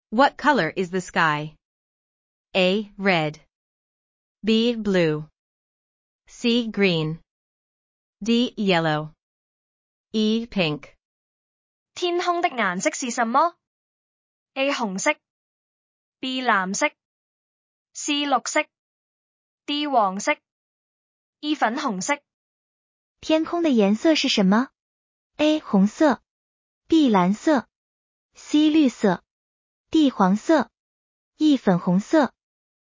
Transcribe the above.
What color is the sky? A. Red. B. Blue. C. Green. D. Yellow. E. Pink. 天空的顏色是什麼？ A. 紅色 B. 藍色 C. 綠色 D. 黃色 E. 粉紅色。 天空的颜色是什么？ A. 红色 B. 蓝色 C. 绿色 D. 黄色 E. 粉红色。